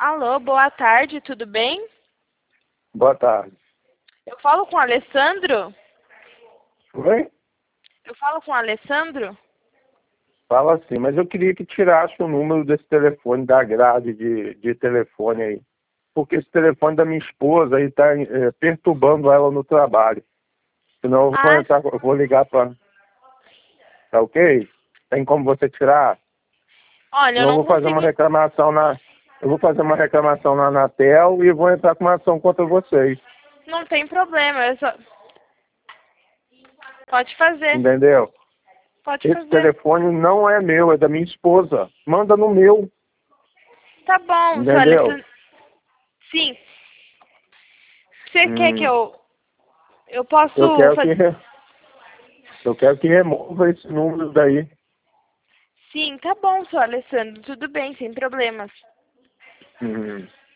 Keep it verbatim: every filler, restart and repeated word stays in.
Alô, boa tarde, tudo bem? Boa tarde. Eu falo com o Alessandro? Oi? Eu falo com o Alessandro? Fala assim, mas eu queria que tirasse o número desse telefone da grade de, de telefone aí. Porque esse telefone da minha esposa aí tá é, perturbando ela no trabalho. Senão eu vou Ah, entrar, eu vou ligar para. Tá ok? Tem como você tirar? olha, eu Senão eu não vou fazer uma consigo... reclamação na. Eu vou fazer uma reclamação na Anatel e vou entrar com uma ação contra vocês. Não tem problema, eu só... Pode fazer, Entendeu? pode Esse fazer. telefone não é meu, é da minha esposa. Manda no meu. Tá bom, seu Entendeu? Alessandro... Sim. Você quer que Hum, eu... Eu eu posso quero que fazer... re- eu quero que remova esse número daí. Sim, tá bom, seu Alessandro, tudo bem, sem problemas. Hum.